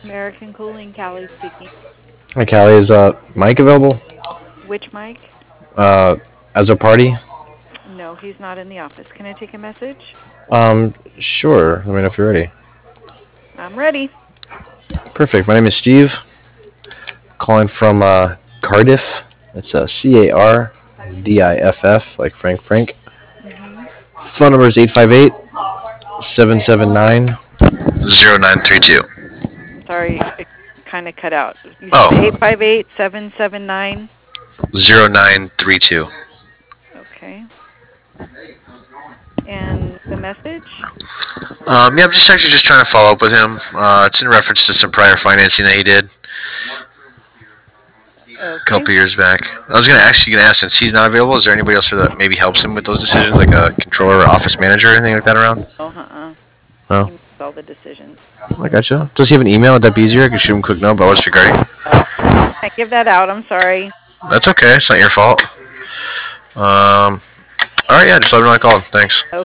American Cooling, Callie speaking. Hi, Callie. Is Mike available? Which Mike? Uh, as a party? No, he's not in the office. Can I take a message? Sure. Let me know if you're ready. I'm ready. Perfect. My name is Steve. Calling from Cardiff. It's Cardiff, like Frank Frank. Hmm. Phone number is 858-779-0932. I'm sorry, it kind of cut out. You said Oh, 858-779. 0932. Okay. And the message? Yeah, I'm just actually just trying to follow up with him. It's in reference to some prior financing that he did a Okay. couple years back. I was gonna ask since he's not available, is there anybody else that maybe helps him with those decisions, like a controller or office manager or anything like that around? Oh, uh-uh. No, He makes all the decisions. I gotcha. Does he have an email? Would that be easier? I could shoot him a quick note about what's regarding. I give that out. I'm sorry. That's okay. It's not your fault. All right, yeah, just let me know I called. Thanks.